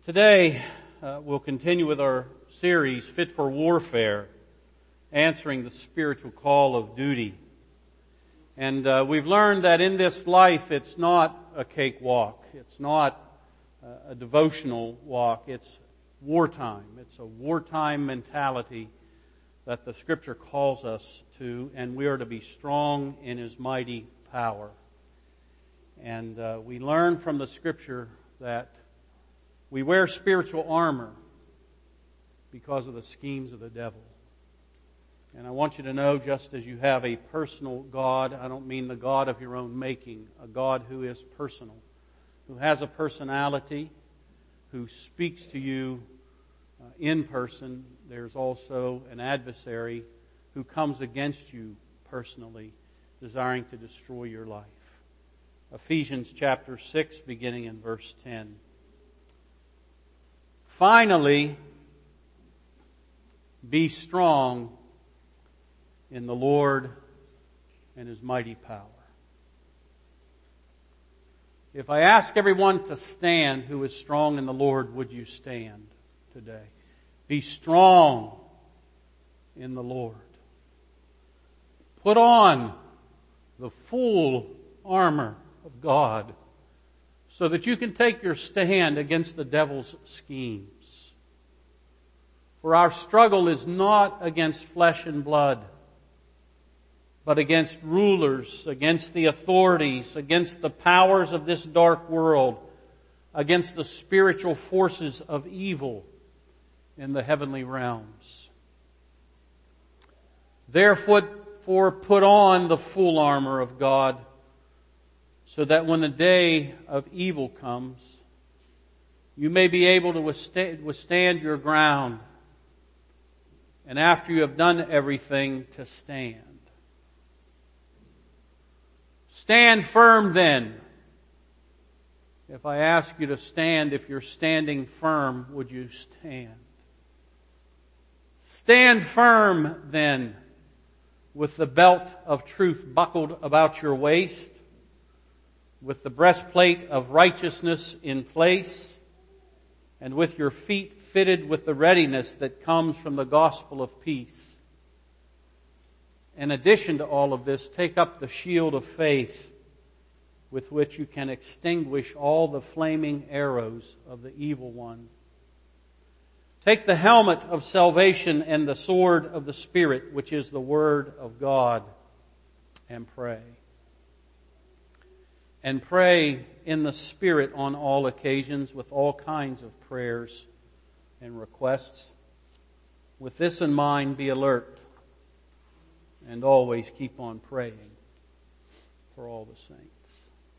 Today, we'll continue with our series, Fit for Warfare, answering the spiritual call of duty. And we've learned that in this life, it's not a cakewalk. It's not a devotional walk. It's wartime. It's a wartime mentality that the Scripture calls us to, and we are to be strong in His mighty power. And we learn from the Scripture that we wear spiritual armor because of the schemes of the devil. And I want you to know, just as you have a personal God, I don't mean the God of your own making, a God who is personal, who has a personality, who speaks to you in person. There's also an adversary who comes against you personally, desiring to destroy your life. Ephesians chapter 6, beginning in verse 10. Finally, be strong in the Lord and His mighty power. If I ask everyone to stand who is strong in the Lord, would you stand today? Be strong in the Lord. Put on the full armor of God so that you can take your stand against the devil's schemes. For our struggle is not against flesh and blood, but against rulers, against the authorities, against the powers of this dark world, against the spiritual forces of evil in the heavenly realms. Therefore, put on the full armor of God, so that when the day of evil comes, you may be able to withstand your ground, and after you have done everything, to stand. Stand firm then. If I ask you to stand, if you're standing firm, would you stand? Stand firm then, with the belt of truth buckled about your waist, with the breastplate of righteousness in place, and with your feet fitted with the readiness that comes from the gospel of peace. In addition to all of this, take up the shield of faith with which you can extinguish all the flaming arrows of the evil one. Take the helmet of salvation and the sword of the Spirit, which is the Word of God, and pray. And pray in the Spirit on all occasions with all kinds of prayers and requests. With this in mind, be alert and always keep on praying for all the saints.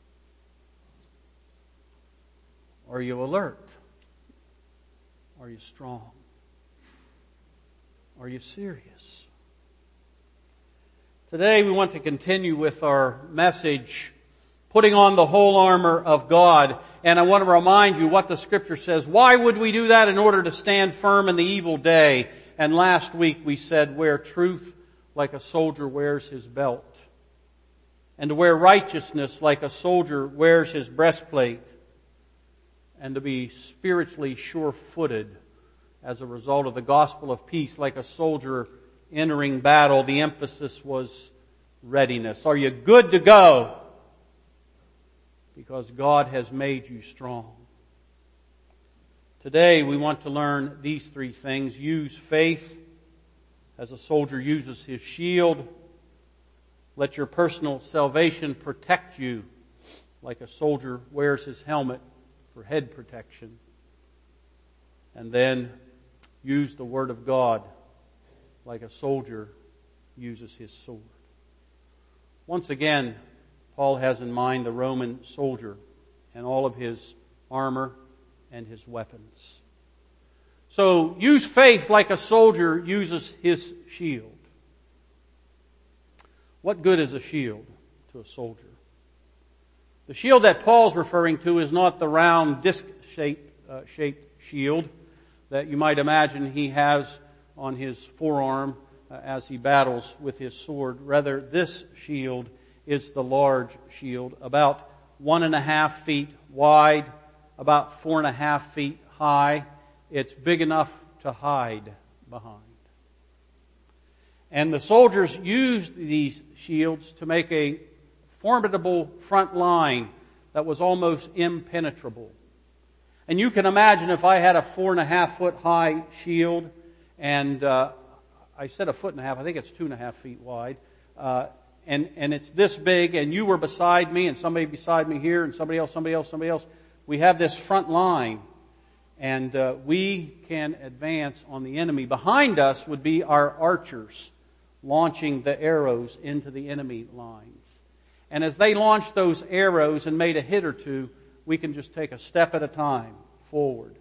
Are you alert? Are you strong? Are you serious? Today we want to continue with our message, putting on the whole armor of God. And I want to remind you what the Scripture says. Why would we do that? In order to stand firm in the evil day. And last week we said, wear truth like a soldier wears his belt. And to wear righteousness like a soldier wears his breastplate. And to be spiritually sure-footed as a result of the gospel of peace, like a soldier entering battle. The emphasis was readiness. Are you good to go? Because God has made you strong. Today we want to learn these three things. Use faith as a soldier uses his shield. Let your personal salvation protect you like a soldier wears his helmet for head protection. And then use the Word of God like a soldier uses his sword. Once again, Paul has in mind the Roman soldier and all of his armor and his weapons. So use faith like a soldier uses his shield. What good is a shield to a soldier? The shield that Paul's referring to is not the round disc-shaped shield that you might imagine he has on his forearm as he battles with his sword. Rather, this shield is the large shield, about 1.5 feet wide, about 4.5 feet high. It's big enough to hide behind. And the soldiers used these shields to make a formidable front line that was almost impenetrable. And you can imagine if I had a 4.5 foot high shield, and I said 1.5 feet, I think it's 2.5 feet wide, and it's this big, and you were beside me, and somebody beside me here, and somebody else. We have this front line, and we can advance on the enemy. Behind us would be our archers launching the arrows into the enemy lines. And as they launched those arrows and made a hit or two, we can just take a step at a time, forward,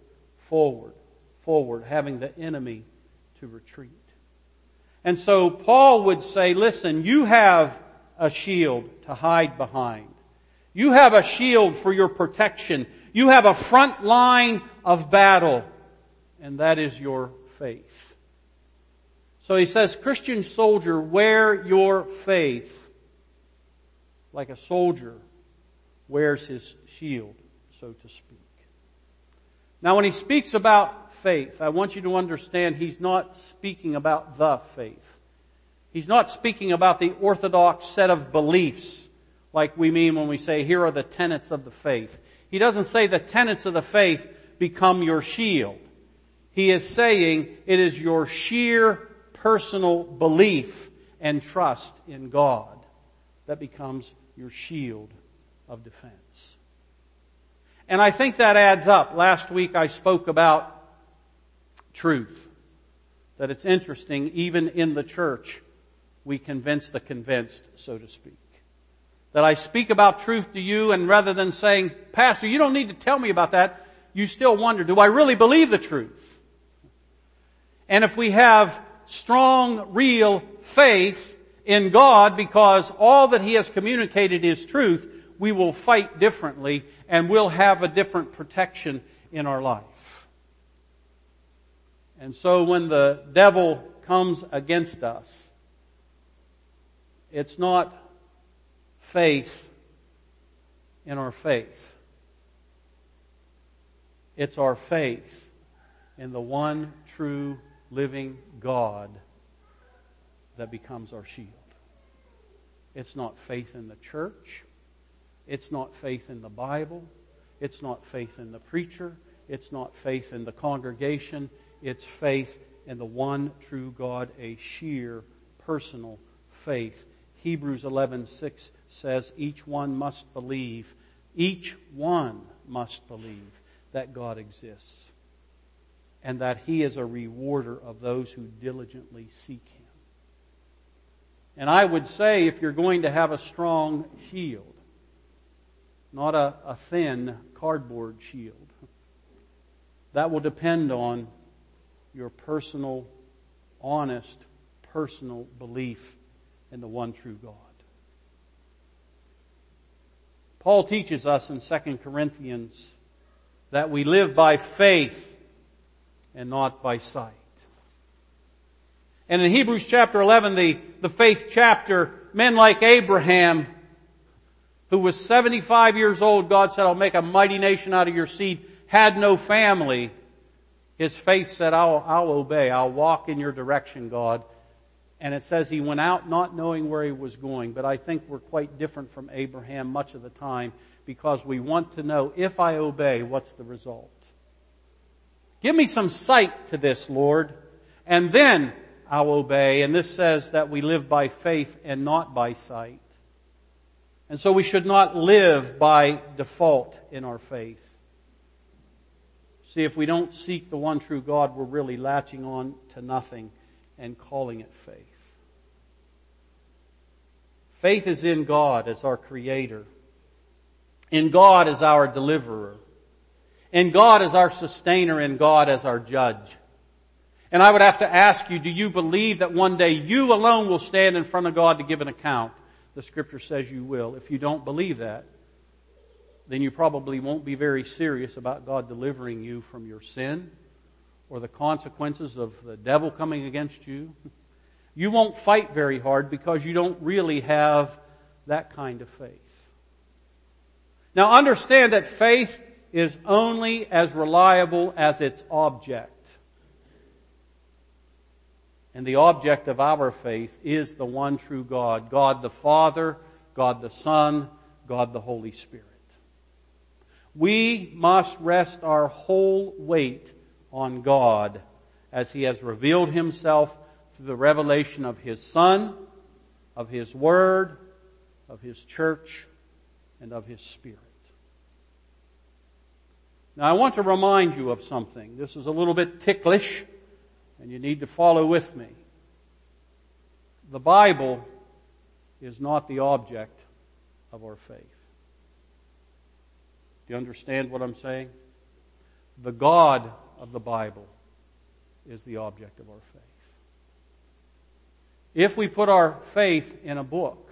having the enemy to retreat. And so Paul would say, listen, you have a shield to hide behind. You have a shield for your protection. You have a front line of battle, and that is your faith. So he says, Christian soldier, wear your faith like a soldier wears his shield, so to speak. Now when he speaks about faith, I want you to understand he's not speaking about the faith. He's not speaking about the orthodox set of beliefs like we mean when we say, here are the tenets of the faith. He doesn't say the tenets of the faith become your shield. He is saying it is your sheer personal belief and trust in God that becomes your shield of defense. And I think that adds up. Last week I spoke about truth. That it's interesting, even in the church, we convince the convinced, so to speak. That I speak about truth to you, and rather than saying, Pastor, you don't need to tell me about that, you still wonder, do I really believe the truth? And if we have strong, real faith in God because all that He has communicated is truth, we will fight differently and we'll have a different protection in our life. And so when the devil comes against us, it's not faith in our faith. It's our faith in the one true living God that becomes our shield. It's not faith in the church. It's not faith in the Bible. It's not faith in the preacher. It's not faith in the congregation. It's faith in the one true God, a sheer personal faith. Hebrews 11:6 says each one must believe that God exists and that He is a rewarder of those who diligently seek Him. And I would say if you're going to have a strong shield, not a thin cardboard shield, that will depend on your personal, honest, personal belief in the one true God. Paul teaches us in 2 Corinthians that we live by faith and not by sight. And in Hebrews chapter 11, the faith chapter, men like Abraham, who was 75 years old, God said, I'll make a mighty nation out of your seed, had no family. His faith said, I'll obey. I'll walk in your direction, God. And it says he went out not knowing where he was going. But I think we're quite different from Abraham much of the time because we want to know, if I obey, what's the result? Give me some sight to this, Lord, and then I'll obey. And this says that we live by faith and not by sight. And so we should not live by default in our faith. See, if we don't seek the one true God, we're really latching on to nothing and calling it faith. Faith is in God as our Creator. In God as our Deliverer. In God as our Sustainer. In God as our Judge. And I would have to ask you, do you believe that one day you alone will stand in front of God to give an account? The Scripture says you will. If you don't believe that, then you probably won't be very serious about God delivering you from your sin or the consequences of the devil coming against you. You won't fight very hard because you don't really have that kind of faith. Now understand that faith is only as reliable as its object. And the object of our faith is the one true God, God the Father, God the Son, God the Holy Spirit. We must rest our whole weight on God as He has revealed Himself through the revelation of His Son, of His Word, of His church, and of His Spirit. Now I want to remind you of something. This is a little bit ticklish, and you need to follow with me. The Bible is not the object of our faith. Do you understand what I'm saying? The God of the Bible is the object of our faith. If we put our faith in a book,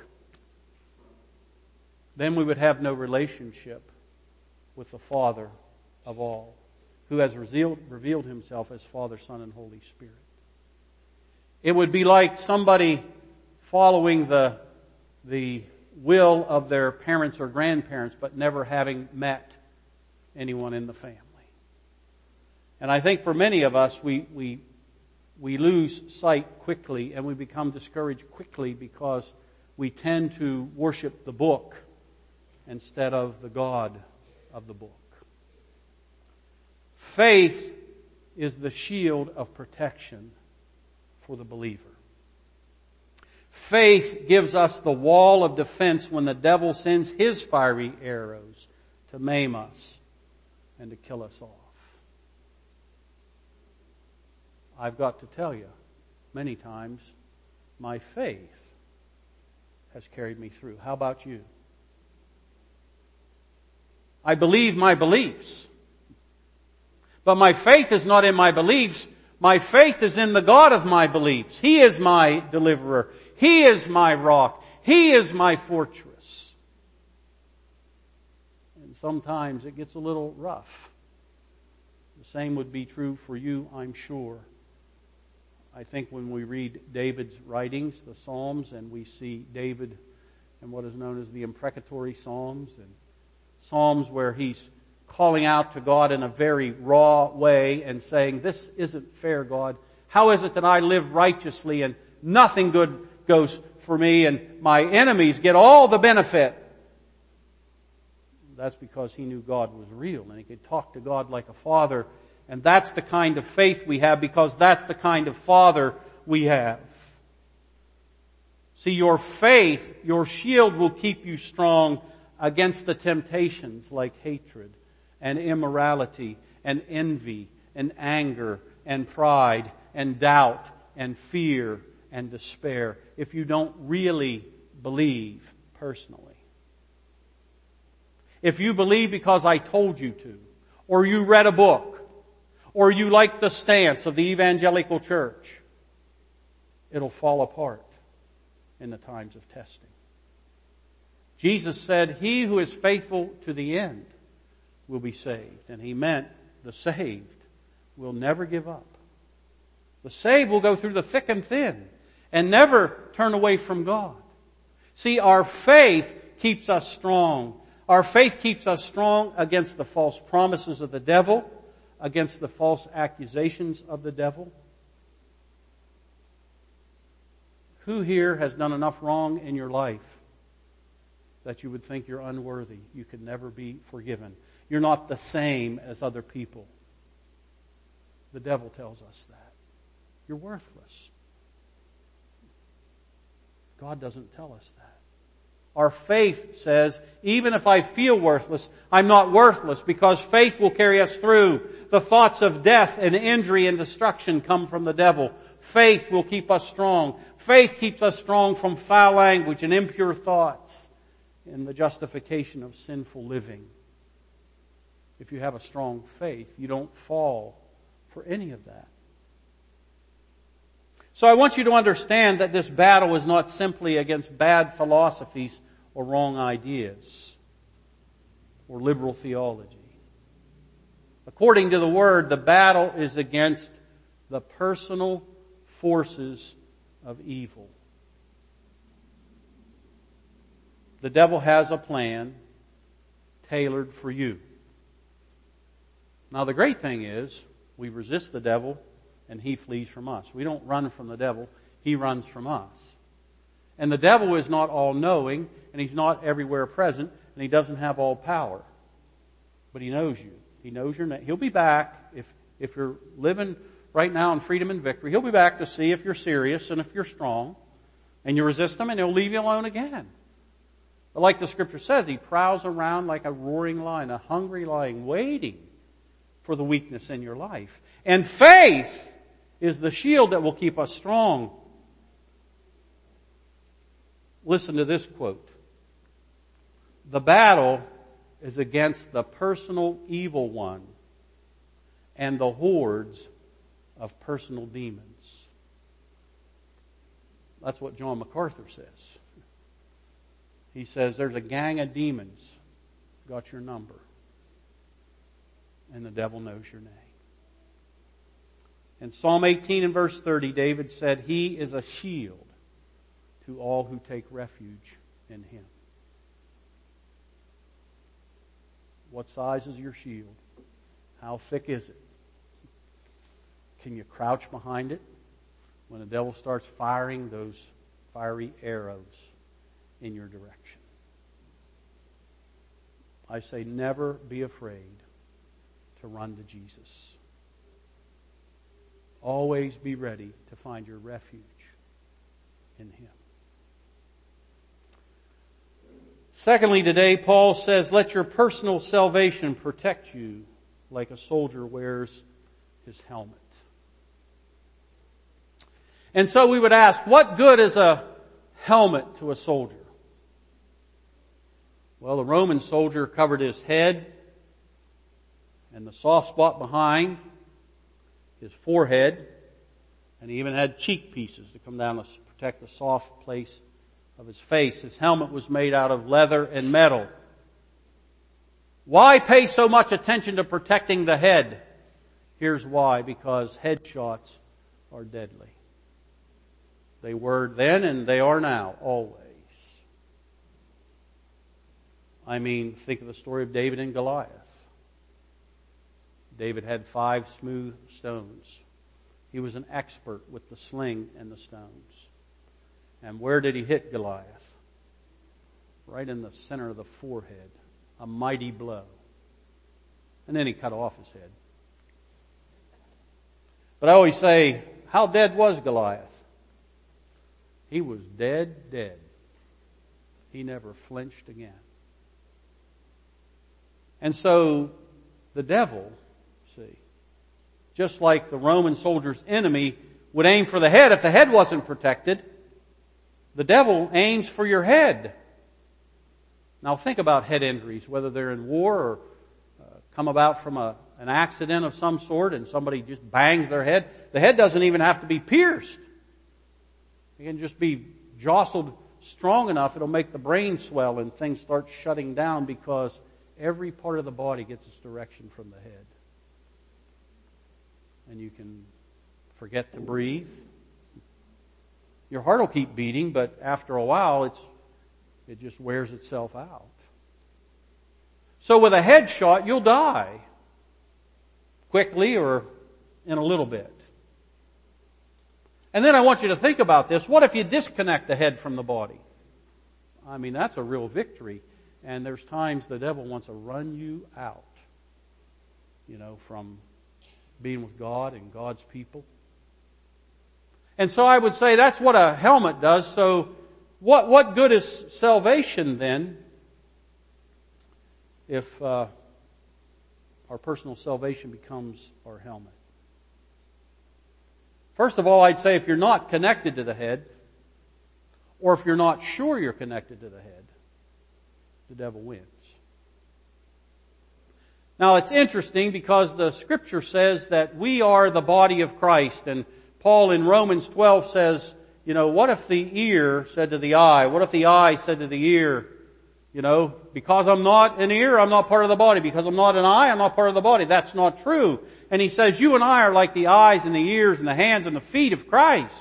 then we would have no relationship with the Father of all, who has revealed Himself as Father, Son, and Holy Spirit. It would be like somebody following the will of their parents or grandparents, but never having met anyone in the family. And I think for many of us, we lose sight quickly and we become discouraged quickly because we tend to worship the book instead of the God of the book. Faith is the shield of protection for the believer. Faith gives us the wall of defense when the devil sends his fiery arrows to maim us and to kill us off. I've got to tell you, many times, my faith has carried me through. How about you? I believe my beliefs. But my faith is not in my beliefs. My faith is in the God of my beliefs. He is my deliverer. He is my rock. He is my fortress. And sometimes it gets a little rough. The same would be true for you, I'm sure. I think when we read David's writings, the Psalms, and we see David in what is known as the imprecatory Psalms, and Psalms where he's calling out to God in a very raw way and saying, "This isn't fair, God. How is it that I live righteously and nothing good goes for me and my enemies get all the benefit?" That's because he knew God was real and he could talk to God like a father. And that's the kind of faith we have because that's the kind of Father we have. See, your faith, your shield will keep you strong against the temptations like hatred and immorality and envy and anger and pride and doubt and fear and despair if you don't really believe personally. If you believe because I told you to, or you read a book, or you like the stance of the evangelical church, it'll fall apart in the times of testing. Jesus said, "He who is faithful to the end will be saved." And He meant the saved will never give up. The saved will go through the thick and thin and never turn away from God. See, our faith keeps us strong. Our faith keeps us strong against the false promises of the devil, against the false accusations of the devil. Who here has done enough wrong in your life that you would think you're unworthy? You could never be forgiven. You're not the same as other people. The devil tells us that. You're worthless. God doesn't tell us that. Our faith says, even if I feel worthless, I'm not worthless because faith will carry us through. The thoughts of death and injury and destruction come from the devil. Faith will keep us strong. Faith keeps us strong from foul language and impure thoughts and the justification of sinful living. If you have a strong faith, you don't fall for any of that. So I want you to understand that this battle is not simply against bad philosophies or wrong ideas or liberal theology. According to the Word, the battle is against the personal forces of evil. The devil has a plan tailored for you. Now the great thing is, we resist the devil and he flees from us. We don't run from the devil, he runs from us. And the devil is not all-knowing, and he's not everywhere present, and he doesn't have all power. But he knows you. He knows your name. He'll be back if you're living right now in freedom and victory. He'll be back to see if you're serious and if you're strong. And you resist him and he'll leave you alone again. But like the scripture says, he prowls around like a roaring lion, a hungry lion, waiting for the weakness in your life. And faith is the shield that will keep us strong. Listen to this quote. The battle is against the personal evil one and the hordes of personal demons. That's what John MacArthur says. He says there's a gang of demons got your number, and the devil knows your name. In Psalm 18 and verse 30, David said, He is a shield to all who take refuge in Him. What size is your shield? How thick is it? Can you crouch behind it when the devil starts firing those fiery arrows in your direction? I say never be afraid to run to Jesus. Always be ready to find your refuge in Him. Secondly, today, Paul says, let your personal salvation protect you like a soldier wears his helmet. And so we would ask, what good is a helmet to a soldier? Well, the Roman soldier covered his head and the soft spot behind his forehead, and he even had cheek pieces to come down to protect the soft place of his face. His helmet was made out of leather and metal. Why pay so much attention to protecting the head? Here's why. Because headshots are deadly. They were then and they are now, always. I mean, think of the story of David and Goliath. David had 5 smooth stones. He was an expert with the sling and the stones. And where did he hit Goliath? Right in the center of the forehead. A mighty blow. And then he cut off his head. But I always say, how dead was Goliath? He was dead. He never flinched again. And so, the devil, see, just like the Roman soldier's enemy would aim for the head if the head wasn't protected, the devil aims for your head. Now think about head injuries, whether they're in war or come about from an accident of some sort and somebody just bangs their head. The head doesn't even have to be pierced. It can just be jostled strong enough, it'll make the brain swell and things start shutting down because every part of the body gets its direction from the head. And you can forget to breathe. Your heart will keep beating, but after a while it just wears itself out. So with a headshot, you'll die. Quickly or in a little bit. And then I want you to think about this. What if you disconnect the head from the body? I mean, that's a real victory. And there's times the devil wants to run you out, from being with God and God's people. And so I would say that's what a helmet does. So what good is salvation then if our personal salvation becomes our helmet? First of all, I'd say if you're not connected to the head, or if you're not sure you're connected to the head, the devil wins. Now it's interesting because the scripture says that we are the body of Christ, and Paul in Romans 12 says, what if the ear said to the eye? What if the eye said to the ear, because I'm not an ear, I'm not part of the body. Because I'm not an eye, I'm not part of the body. That's not true. And he says, you and I are like the eyes and the ears and the hands and the feet of Christ.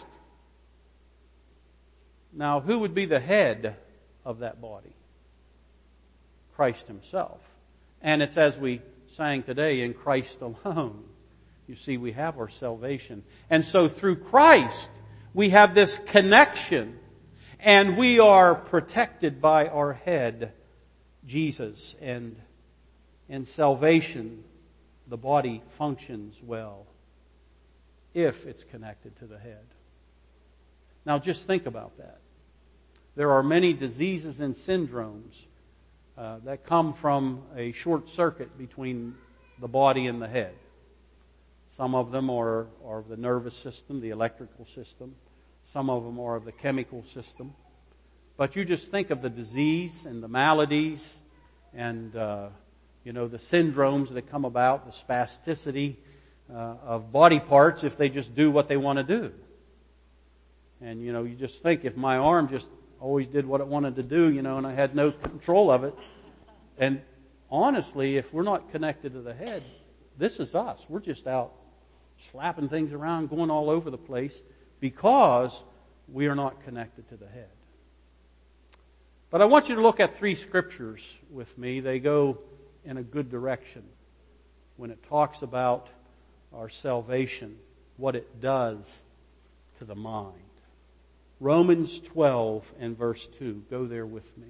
Now, who would be the head of that body? Christ Himself. And it's as we sang today, in Christ alone. You see, we have our salvation. And so through Christ, we have this connection, and we are protected by our head, Jesus. And in salvation, the body functions well if it's connected to the head. Now just think about that. There are many diseases and syndromes that come from a short circuit between the body and the head. Some of them are of the nervous system, the electrical system. Some of them are of the chemical system. But you just think of the disease and the maladies and, the syndromes that come about, the spasticity of body parts if they just do what they want to do. And, you just think if my arm just always did what it wanted to do, and I had no control of it. And honestly, if we're not connected to the head, this is us. We're just out slapping things around, going all over the place because we are not connected to the head. But I want you to look at 3 scriptures with me. They go in a good direction when it talks about our salvation, what it does to the mind. Romans 12 and verse 2. Go there with me.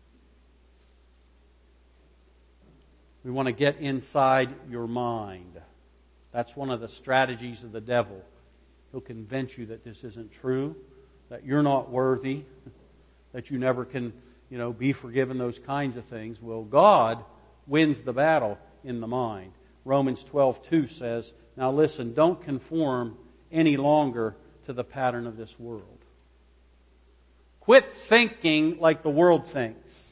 We want to get inside your mind. That's one of the strategies of the devil. He'll convince you that this isn't true, that you're not worthy, that you never can, be forgiven, those kinds of things. Well, God wins the battle in the mind. Romans 12:2 says, now listen, don't conform any longer to the pattern of this world. Quit thinking like the world thinks.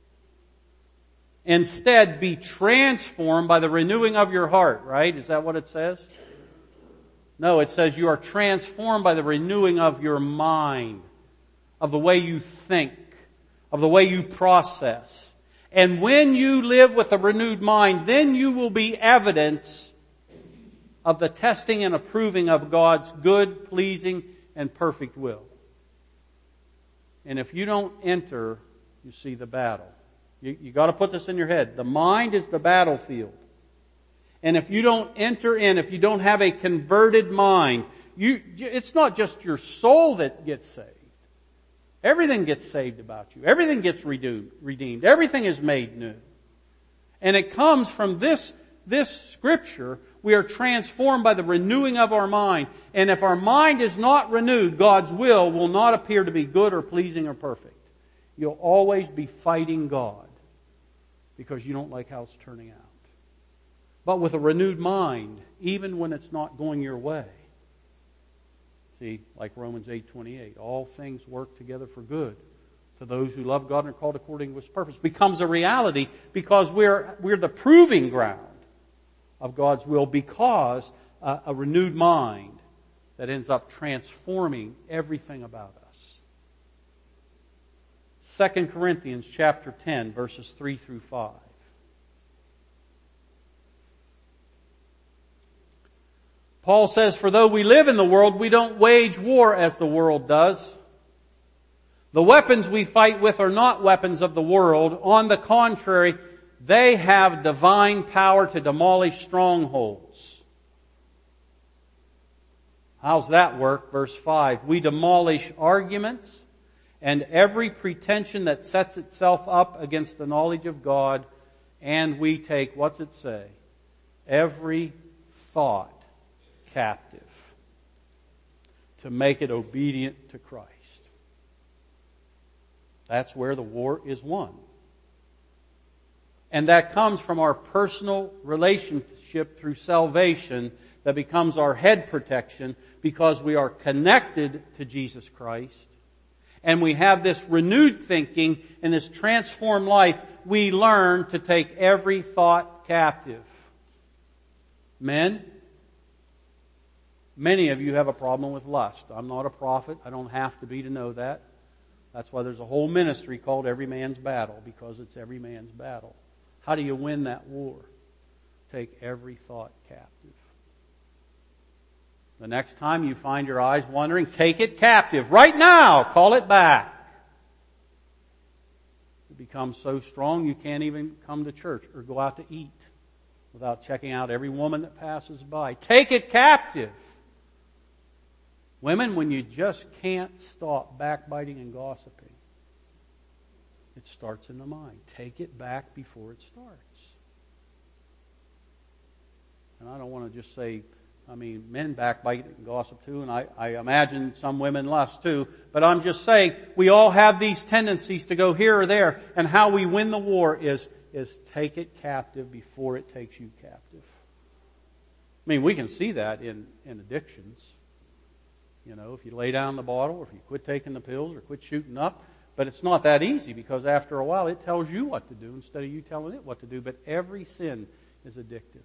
Instead, be transformed by the renewing of your heart, right? Is that what it says? No, it says you are transformed by the renewing of your mind, of the way you think, of the way you process. And when you live with a renewed mind, then you will be evidence of the testing and approving of God's good, pleasing, and perfect will. And if you don't enter, you see the battle. You got to put this in your head. The mind is the battlefield. And if you don't enter in, if you don't have a converted mind, it's not just your soul that gets saved. Everything gets saved about you. Everything gets redeemed. Everything is made new. And it comes from this scripture. We are transformed by the renewing of our mind. And if our mind is not renewed, God's will not appear to be good or pleasing or perfect. You'll always be fighting God because you don't like how it's turning out. But with a renewed mind, even when it's not going your way. See, like Romans 8:28, all things work together for good to those who love God and are called according to His purpose. Becomes a reality because we're the proving ground of God's will, because a renewed mind that ends up transforming everything about us. 2 Corinthians chapter 10, verses 3 through 5. Paul says, for though we live in the world, we don't wage war as the world does. The weapons we fight with are not weapons of the world. On the contrary, they have divine power to demolish strongholds. How's that work? Verse 5. We demolish arguments and every pretension that sets itself up against the knowledge of God, and we take, what's it say? Every thought captive to make it obedient to Christ. That's where the war is won. And that comes from our personal relationship through salvation that becomes our head protection because we are connected to Jesus Christ. And we have this renewed thinking and this transformed life. We learn to take every thought captive. Men, many of you have a problem with lust. I'm not a prophet. I don't have to be to know that. That's why there's a whole ministry called Every Man's Battle, because it's every man's battle. How do you win that war? Take every thought captive. The next time you find your eyes wandering, take it captive. Right now, call it back. It becomes so strong you can't even come to church or go out to eat without checking out every woman that passes by. Take it captive. Women, when you just can't stop backbiting and gossiping, it starts in the mind. Take it back before it starts. And I don't want to just say, men backbite and gossip too, and I imagine some women lust too, but I'm just saying, we all have these tendencies to go here or there, and how we win the war is take it captive before it takes you captive. We can see that in addictions. If you lay down the bottle, or if you quit taking the pills, or quit shooting up, but it's not that easy, because after a while it tells you what to do instead of you telling it what to do. But every sin is addictive.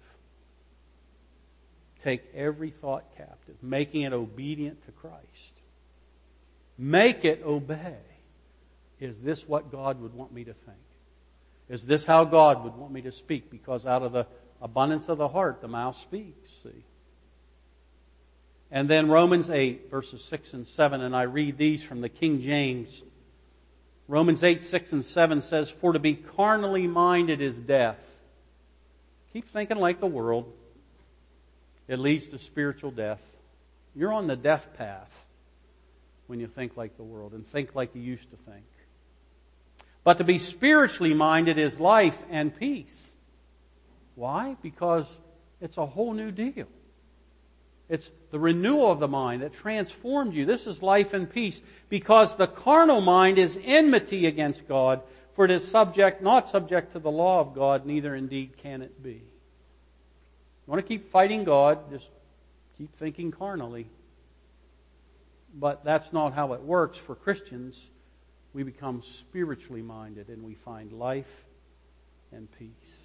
Take every thought captive, making it obedient to Christ. Make it obey. Is this what God would want me to think? Is this how God would want me to speak? Because out of the abundance of the heart, the mouth speaks, see. And then Romans 8, verses 6 and 7, and I read these from the King James. Romans 8, 6 and 7 says, "For to be carnally minded is death." Keep thinking like the world. It leads to spiritual death. You're on the death path when you think like the world and think like you used to think. But to be spiritually minded is life and peace. Why? Because it's a whole new deal. It's the renewal of the mind that transformed you. This is life and peace, because the carnal mind is enmity against God, for it is not subject to the law of God, neither indeed can it be. You want to keep fighting God, just keep thinking carnally. But that's not how it works for Christians. We become spiritually minded and we find life and peace.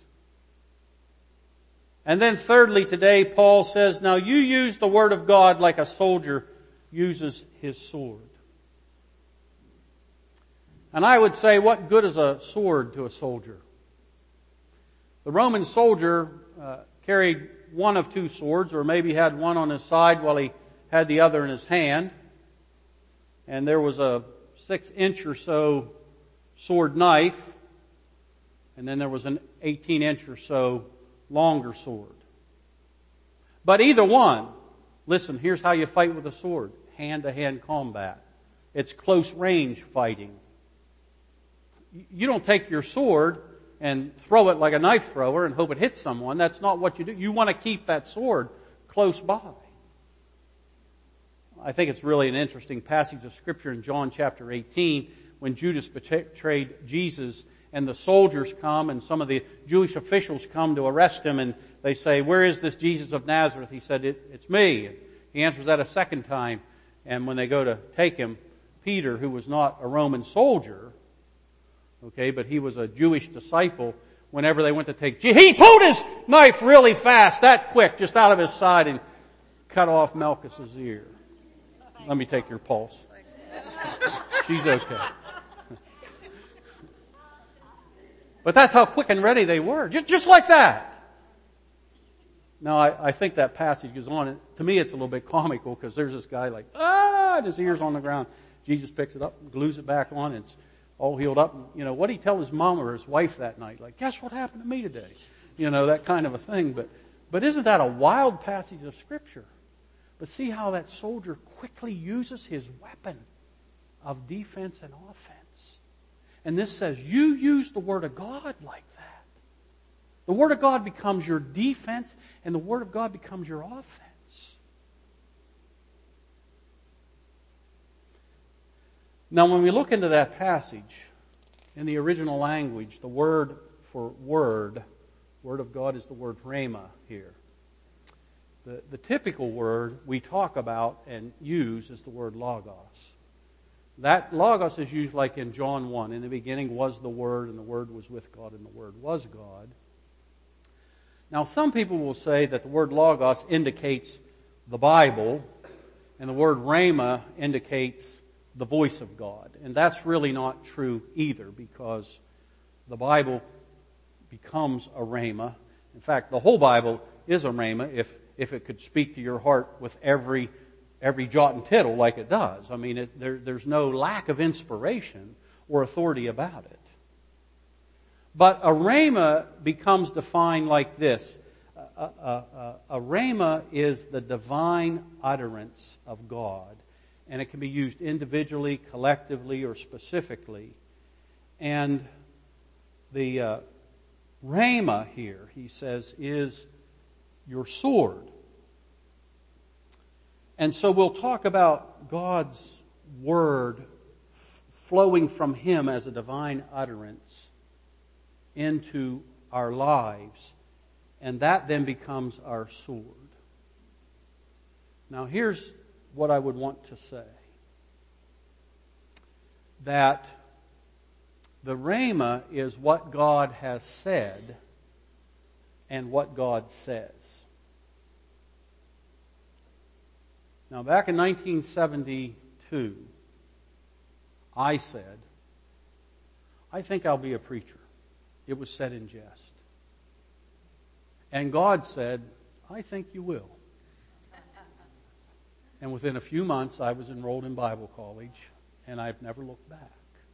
And then thirdly today, Paul says, now you use the Word of God like a soldier uses his sword. And I would say, what good is a sword to a soldier? The Roman soldier carried one of two swords, or maybe had one on his side while he had the other in his hand. And there was a 6-inch or so sword knife, and then there was an 18-inch or so longer sword. But either one, listen, here's how you fight with a sword. Hand-to-hand combat. It's close range fighting. You don't take your sword and throw it like a knife thrower and hope it hits someone. That's not what you do. You want to keep that sword close by. I think it's really an interesting passage of Scripture in John chapter 18 when Judas betrayed Jesus and the soldiers come and some of the Jewish officials come to arrest him, and they say, "Where is this Jesus of Nazareth?" He said, "It's me." He answers that a second time, and when they go to take him, Peter, who was not a Roman soldier, okay, but he was a Jewish disciple, whenever they went to take Jesus, he pulled his knife really fast, that quick, just out of his side, and cut off Malchus's ear. Let me take your pulse. She's okay. But that's how quick and ready they were. Just like that. Now, I think that passage goes on. To me, it's a little bit comical because there's this guy like, and his ear's on the ground. Jesus picks it up and glues it back on. And it's all healed up. And, what did he tell his mom or his wife that night? Like, guess what happened to me today? That kind of a thing. But isn't that a wild passage of Scripture? But see how that soldier quickly uses his weapon of defense and offense. And this says, you use the Word of God like that. The Word of God becomes your defense, and the Word of God becomes your offense. Now, when we look into that passage, in the original language, the word for word of God is the word rhema here. The typical word we talk about and use is the word logos. That logos is used like in John 1. In the beginning was the Word, and the Word was with God, and the Word was God. Now, some people will say that the word logos indicates the Bible, and the word rhema indicates the voice of God. And that's really not true either, because the Bible becomes a rhema. In fact, the whole Bible is a rhema if it could speak to your heart with every jot and tittle like it does. There's no lack of inspiration or authority about it. But a rhema becomes defined like this. a rhema is the divine utterance of God. And it can be used individually, collectively, or specifically. And the rhema here, he says, is your sword. And so we'll talk about God's word flowing from Him as a divine utterance into our lives. And that then becomes our sword. Now here's what I would want to say. That the rhema is what God has said and what God says. Now back in 1972, I said, I think I'll be a preacher. It was said in jest. And God said, I think you will. And within a few months, I was enrolled in Bible college, and I've never looked back.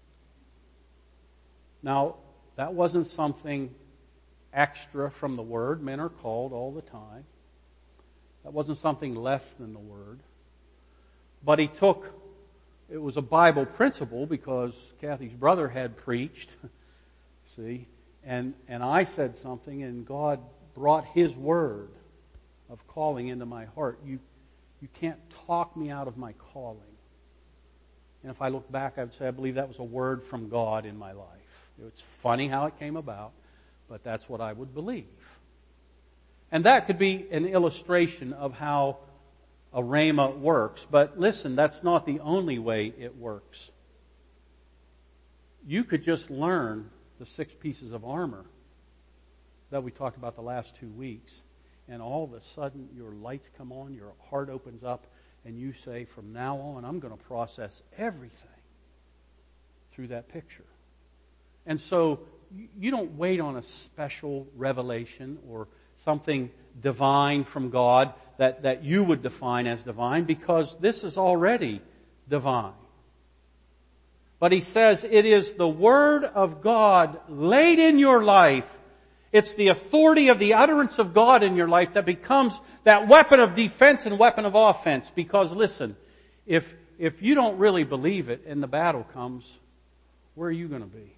Now, that wasn't something extra from the Word. Men are called all the time. That wasn't something less than the Word. But it was a Bible principle because Kathy's brother had preached, see, and I said something, and God brought His word of calling into my heart. You can't talk me out of my calling. And if I look back, I would say I believe that was a word from God in my life. It's funny how it came about, but that's what I would believe. And that could be an illustration of how a rhema works. But listen, that's not the only way it works. You could just learn the 6 pieces of armor that we talked about the last 2 weeks, and all of a sudden your lights come on, your heart opens up, and you say, from now on, I'm going to process everything through that picture. And so you don't wait on a special revelation or something divine from God that you would define as divine, because this is already divine. But he says it is the Word of God laid in your life. It's the authority of the utterance of God in your life that becomes that weapon of defense and weapon of offense. Because listen, if you don't really believe it and the battle comes, where are you going to be?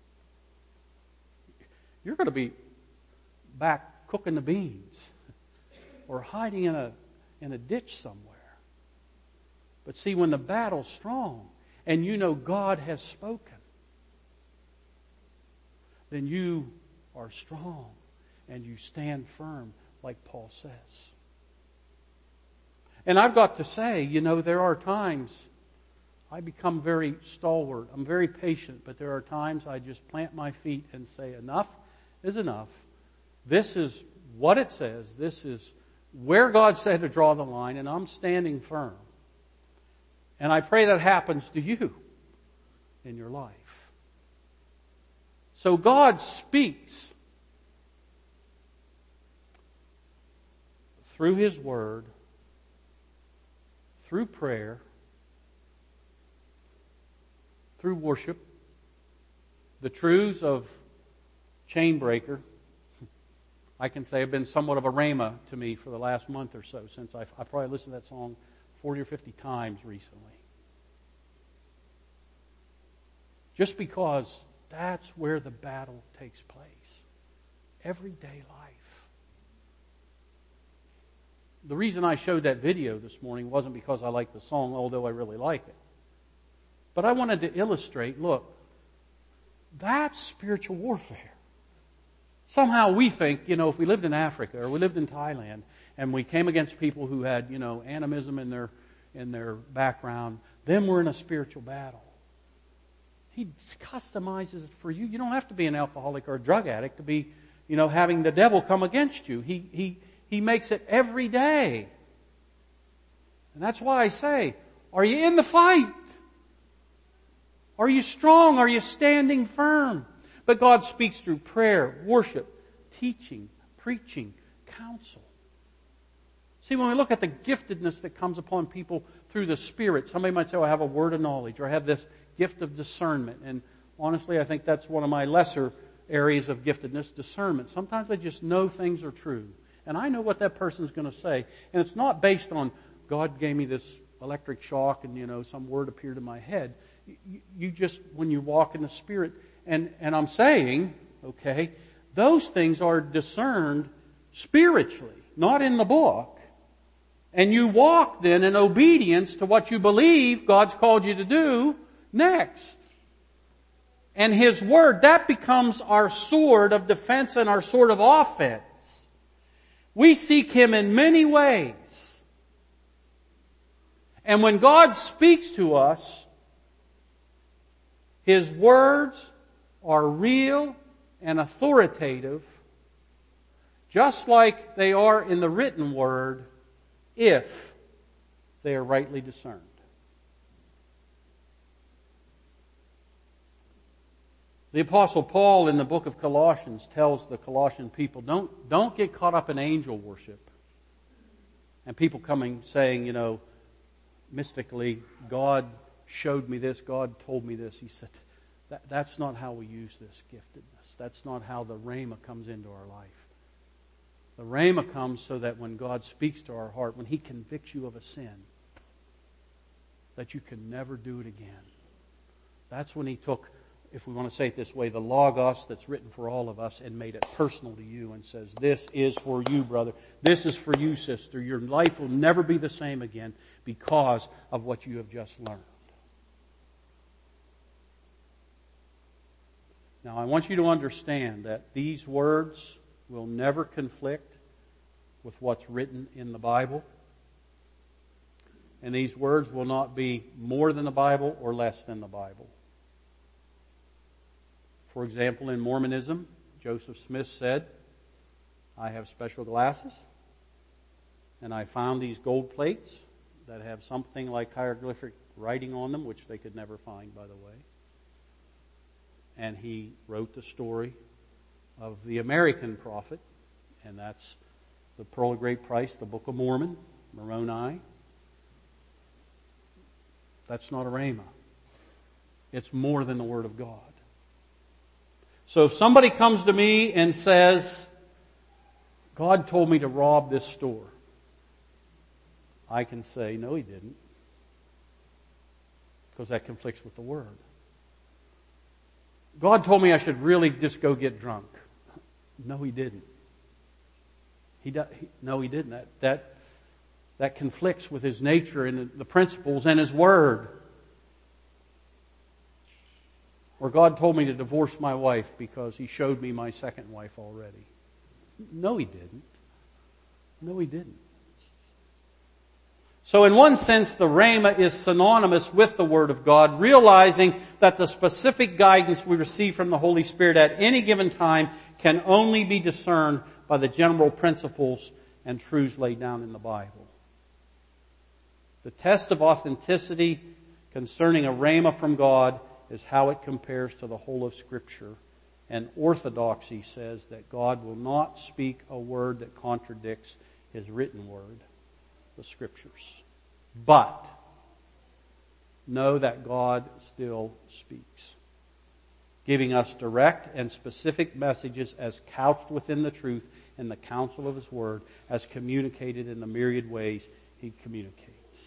You're going to be back cooking the beans or hiding in a ditch somewhere. But see, when the battle's strong and you know God has spoken, then you are strong and you stand firm like Paul says. And I've got to say, there are times I become very stalwart. I'm very patient, but there are times I just plant my feet and say, enough is enough. This is what it says. This is where God said to draw the line, and I'm standing firm. And I pray that happens to you in your life. So God speaks through His Word, through prayer, through worship, the truths of Chainbreaker, I can say have been somewhat of a rhema to me for the last month or so, since I probably listened to that song 40 or 50 times recently. Just because that's where the battle takes place. Everyday life. The reason I showed that video this morning wasn't because I liked the song, although I really like it. But I wanted to illustrate, look, that's spiritual warfare. Somehow we think, if we lived in Africa or we lived in Thailand and we came against people who had, animism in their background, then we're in a spiritual battle. He customizes it for you. You don't have to be an alcoholic or a drug addict to be, having the devil come against you. He makes it every day. And that's why I say, are you in the fight? Are you strong? Are you standing firm? But God speaks through prayer, worship, teaching, preaching, counsel. See, when we look at the giftedness that comes upon people through the Spirit, somebody might say, I have a word of knowledge, or I have this gift of discernment. And honestly, I think that's one of my lesser areas of giftedness, discernment. Sometimes I just know things are true. and I know what that person's going to say. And it's not based on, God gave me this electric shock and, some word appeared in my head. You just, when you walk in the Spirit, and I'm saying, okay, those things are discerned spiritually, not in the book. And you walk then in obedience to what you believe God's called you to do next. And His Word, that becomes our sword of defense and our sword of offense. We seek Him in many ways. And when God speaks to us, His words are real and authoritative, just like they are in the written Word, if they are rightly discerned. The Apostle Paul in the book of Colossians tells the Colossian people, don't get caught up in angel worship. And people coming saying, mystically, God showed me this, God told me this. He said, that's not how we use this giftedness. That's not how the rhema comes into our life. The rhema comes so that when God speaks to our heart, when He convicts you of a sin, that you can never do it again. That's when He took, if we want to say it this way, the Logos that's written for all of us and made it personal to you and says, this is for you, brother. This is for you, sister. Your life will never be the same again because of what you have just learned. Now, I want you to understand that these words will never conflict with what's written in the Bible. And these words will not be more than the Bible or less than the Bible. For example, in Mormonism, Joseph Smith said, I have special glasses, and I found these gold plates that have something like hieroglyphic writing on them, which they could never find, by the way. And he wrote the story of the American prophet, and that's the Pearl of Great Price, the Book of Mormon, Moroni. That's not a rhema. It's more than the Word of God. So if somebody comes to me and says, God told me to rob this store, I can say, no, He didn't. Because that conflicts with the Word. God told me I should really just go get drunk. No, He didn't. No, He didn't. That conflicts with His nature and the principles and His Word. Or God told me to divorce my wife because He showed me my second wife already. No, He didn't. No, He didn't. So in one sense, the Rhema is synonymous with the Word of God, realizing that the specific guidance we receive from the Holy Spirit at any given time can only be discerned by the general principles and truths laid down in the Bible. The test of authenticity concerning a Rhema from God is how it compares to the whole of Scripture. And orthodoxy says that God will not speak a word that contradicts His written word, the Scriptures. But know that God still speaks, giving us direct and specific messages as couched within the truth and the counsel of His Word, as communicated in the myriad ways He communicates.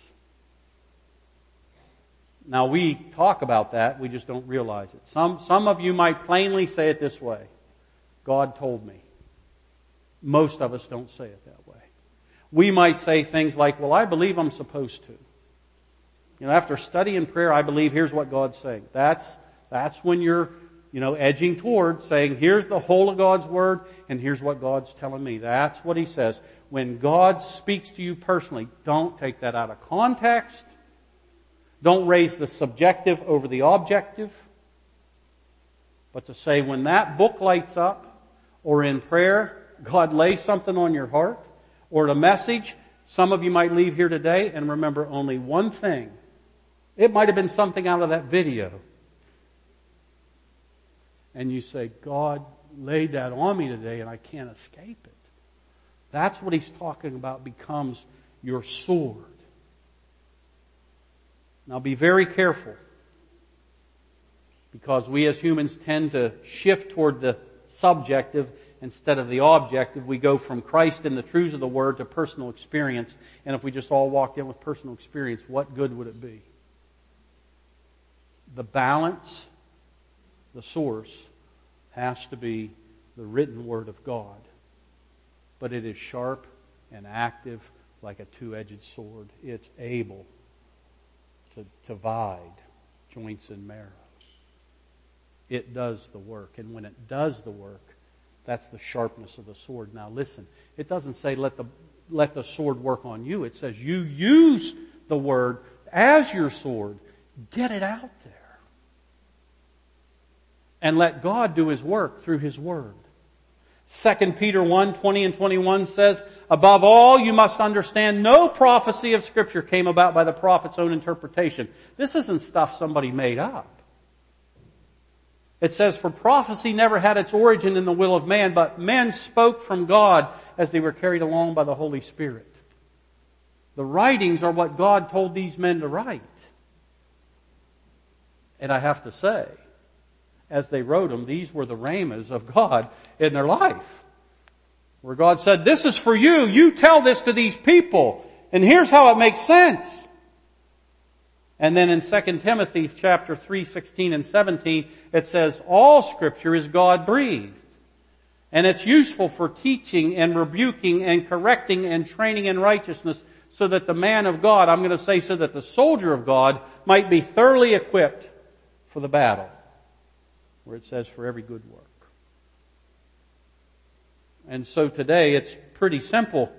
Now we talk about that, we just don't realize it. Some of you might plainly say it this way: God told me. Most of us don't say it that way. We might say things like, well, I believe I'm supposed to. After study and prayer, I believe here's what God's saying. That's when you're, edging toward saying, here's the whole of God's Word, and here's what God's telling me. That's what He says. When God speaks to you personally, don't take that out of context. Don't raise the subjective over the objective. But to say when that book lights up, or in prayer, God lays something on your heart, or a message, some of you might leave here today and remember only one thing. It might have been something out of that video. And you say, God laid that on me today and I can't escape it. That's what He's talking about becomes your sword. Now be very careful, because we as humans tend to shift toward the subjective instead of the object if we go from Christ and the truths of the Word to personal experience. And if we just all walked in with personal experience, what good would it be? The balance, the source, has to be the written Word of God. But it is sharp and active like a two-edged sword. It's able to divide joints and marrow. It does the work. And when it does the work, that's the sharpness of the sword. Now listen, it doesn't say let the sword work on you. It says you use the Word as your sword. Get it out there. And let God do His work through His Word. 2 Peter 1:20 and 21 says, above all, you must understand no prophecy of Scripture came about by the prophet's own interpretation. This isn't stuff somebody made up. It says, for prophecy never had its origin in the will of man, but men spoke from God as they were carried along by the Holy Spirit. The writings are what God told these men to write. And I have to say, as they wrote them, these were the rhemas of God in their life. Where God said, this is for you. You tell this to these people. And here's how it makes sense. And then in 2 Timothy chapter 3, 16 and 17, it says, all Scripture is God-breathed. And it's useful for teaching and rebuking and correcting and training in righteousness so that the man of God, I'm going to say so that the soldier of God might be thoroughly equipped for the battle. Where it says for every good work. And so today it's pretty simple.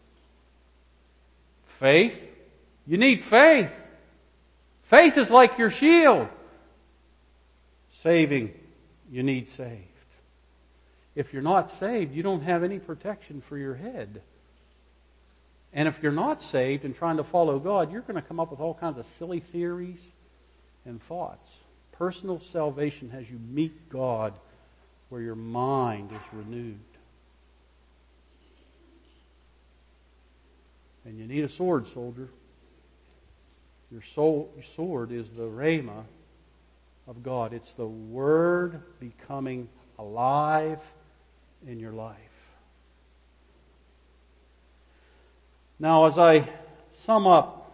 Faith. You need faith. Faith is like your shield. Saving. You need saved. If you're not saved, you don't have any protection for your head. And if you're not saved and trying to follow God, you're going to come up with all kinds of silly theories and thoughts. Personal salvation has you meet God where your mind is renewed. And you need a sword, soldier. Your sword is the rhema of God. It's the Word becoming alive in your life. Now, as I sum up,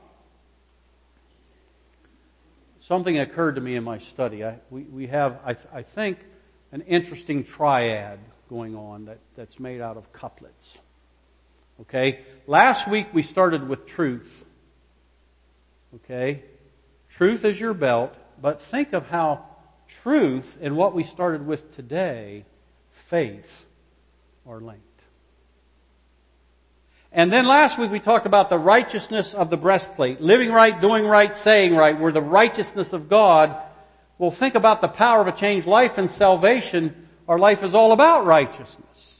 something occurred to me in my study. We have, I think, an interesting triad going on that's made out of couplets. Okay? Last week we started with truth. Okay? Truth is your belt, but think of how truth and what we started with today, faith, are linked. And then last week we talked about the righteousness of the breastplate. Living right, doing right, saying right. We're the righteousness of God. Well, think about the power of a changed life and salvation. Our life is all about righteousness.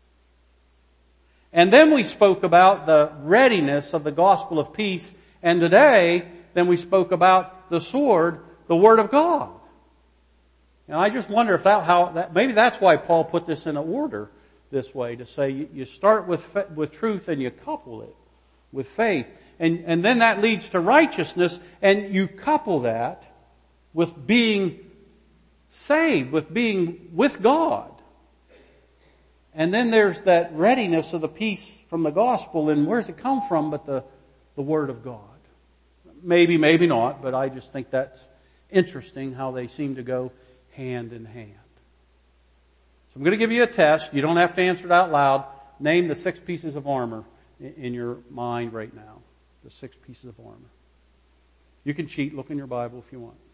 And then we spoke about the readiness of the gospel of peace. And today, then we spoke about the sword, the Word of God. And I just wonder if maybe that's why Paul put this in order this way, to say you start with truth and you couple it with faith. And then that leads to righteousness, and you couple that with being saved, with being with God. And then there's that readiness of the peace from the gospel, and where's it come from but the Word of God? Maybe, maybe not, but I just think that's interesting how they seem to go hand in hand. So I'm going to give you a test. You don't have to answer it out loud. Name the 6 pieces of armor in your mind right now. The 6 pieces of armor. You can cheat. Look in your Bible if you want.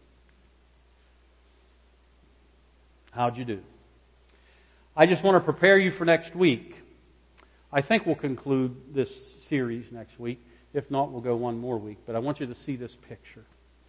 How'd you do? I just want to prepare you for next week. I think we'll conclude this series next week. If not, we'll go one more week. But I want you to see this picture.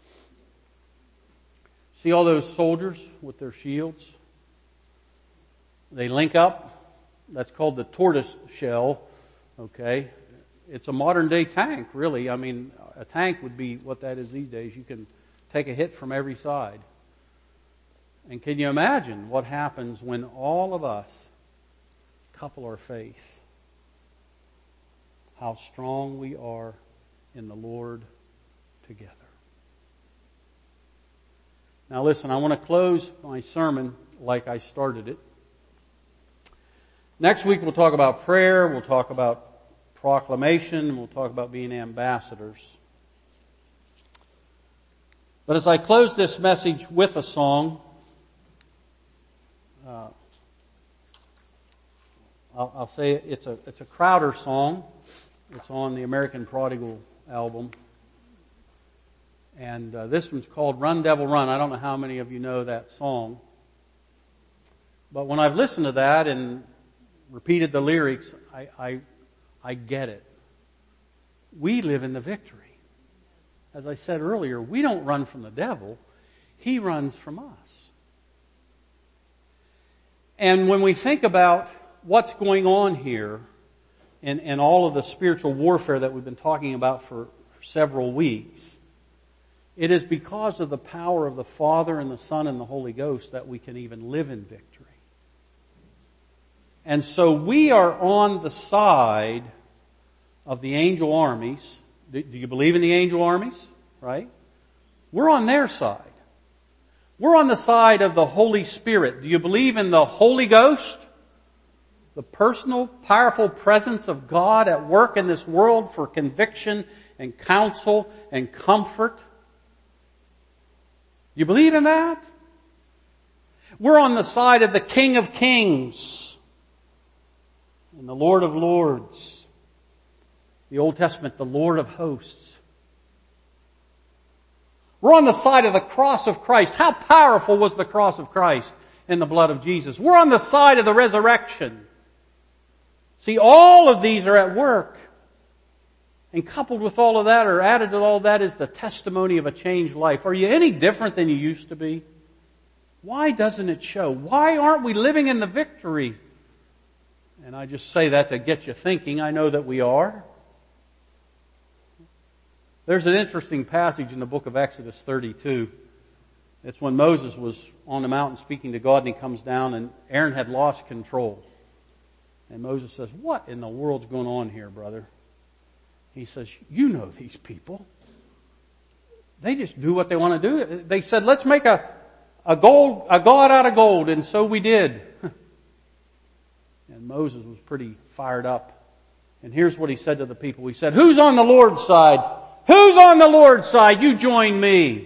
See all those soldiers with their shields? They link up. That's called the tortoise shell. Okay. It's a modern day tank, really. I mean, a tank would be what that is these days. You can take a hit from every side. And can you imagine what happens when all of us couple our faith? How strong we are in the Lord together. Now listen, I want to close my sermon like I started it. Next week we'll talk about prayer, we'll talk about proclamation, we'll talk about being ambassadors. But as I close this message with a song, I'll say it's a Crowder song. It's on the American Prodigal album. And this one's called Run Devil Run. I don't know how many of you know that song. But when I've listened to that and repeated the lyrics, I get it. We live in the victory. As I said earlier, we don't run from the devil. He runs from us. And when we think about what's going on here in all of the spiritual warfare that we've been talking about for several weeks, it is because of the power of the Father and the Son and the Holy Ghost that we can even live in victory. And so we are on the side of the angel armies. Do you believe in the angel armies? Right? We're on their side. We're on the side of the Holy Spirit. Do you believe in the Holy Ghost? The personal, powerful presence of God at work in this world for conviction and counsel and comfort. Do you believe in that? We're on the side of the King of Kings and the Lord of Lords. The Old Testament, the Lord of Hosts. We're on the side of the cross of Christ. How powerful was the cross of Christ in the blood of Jesus? We're on the side of the resurrection. See, all of these are at work. And coupled with all of that, or added to all that, is the testimony of a changed life. Are you any different than you used to be? Why doesn't it show? Why aren't we living in the victory? And I just say that to get you thinking. I know that we are. There's an interesting passage in the book of Exodus 32. It's when Moses was on the mountain speaking to God, and he comes down, and Aaron had lost control. And Moses says, "What in the world's going on here, brother?" He says, "You know these people. They just do what they want to do." They said, "Let's make a god out of gold," and so we did. And Moses was pretty fired up. And here's what he said to the people. He said, "Who's on the Lord's side? Who's on the Lord's side? You join me."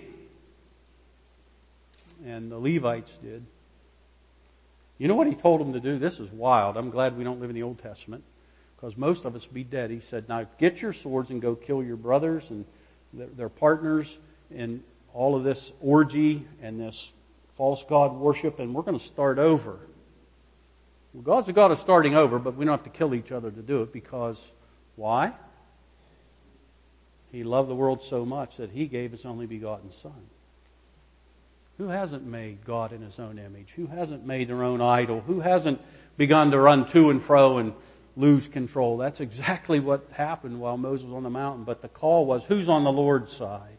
And the Levites did. You know what he told them to do? This is wild. I'm glad we don't live in the Old Testament, because most of us would be dead. He said, "Now get your swords and go kill your brothers and their partners in all of this orgy and this false god worship, and we're going to start over." Well, God's a God of starting over, but we don't have to kill each other to do it, because why? He loved the world so much that He gave His only begotten Son. Who hasn't made God in His own image? Who hasn't made their own idol? Who hasn't begun to run to and fro and lose control? That's exactly what happened while Moses was on the mountain. But the call was, who's on the Lord's side?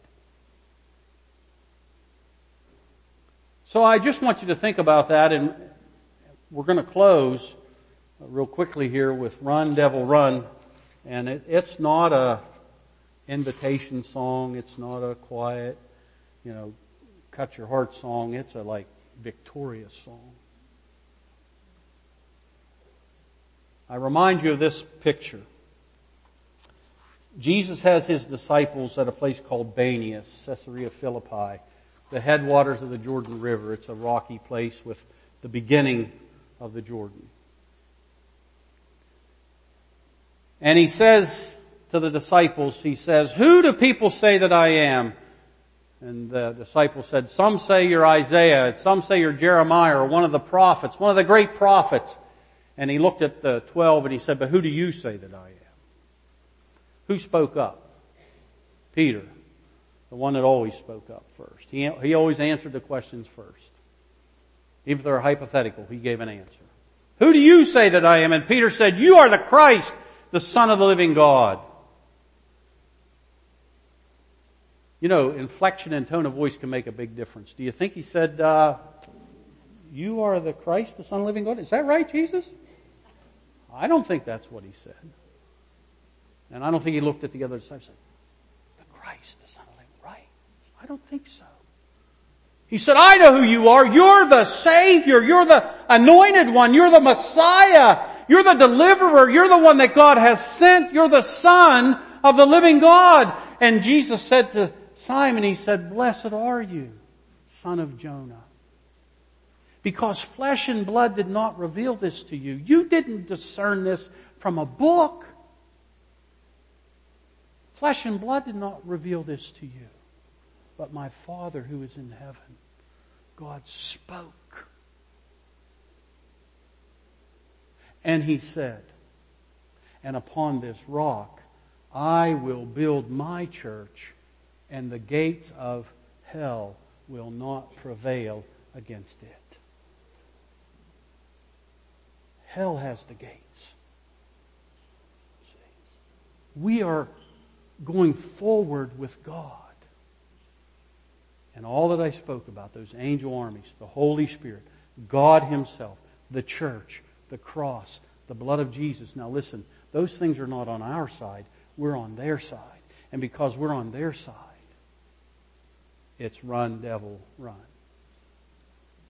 So I just want you to think about that, and we're going to close real quickly here with Run, Devil, Run. And it's not a invitation song. It's not a quiet, cut your heart song. It's a victorious song. I remind you of this picture. Jesus has His disciples at a place called Banias, Caesarea Philippi, the headwaters of the Jordan River. It's a rocky place with the beginning of the Jordan. And He says to the disciples, He says, "Who do people say that I am?" And the disciples said, "Some say you're Isaiah, some say you're Jeremiah, or one of the prophets, one of the great prophets." And He looked at the 12 and He said, "But who do you say that I am?" Who spoke up? Peter, the one that always spoke up first. He always answered the questions first. Even if they're hypothetical, he gave an answer. "Who do you say that I am?" And Peter said, "You are the Christ, the Son of the living God." Inflection and tone of voice can make a big difference. Do you think he said, "You are the Christ, the Son of the living God"? Is that right, Jesus? I don't think that's what he said. And I don't think he looked at the other disciples and said, "The Christ, the Son of the living God." Right? I don't think so. He said, "I know who you are. You're the Savior. You're the anointed one. You're the Messiah. You're the deliverer. You're the one that God has sent. You're the Son of the living God. And Jesus said to Simon, He said, blessed are you, son of Jonah. Because flesh and blood did not reveal this to you. You didn't discern this from a book. Flesh and blood did not reveal this to you. But my Father who is in heaven, God spoke. And He said, and upon this rock I will build my church, and the gates of hell will not prevail against it. Hell has the gates. We are going forward with God. And all that I spoke about, those angel armies, the Holy Spirit, God Himself, the church, the cross, the blood of Jesus. Now listen, those things are not on our side. We're on their side. And because we're on their side, it's run, devil, run.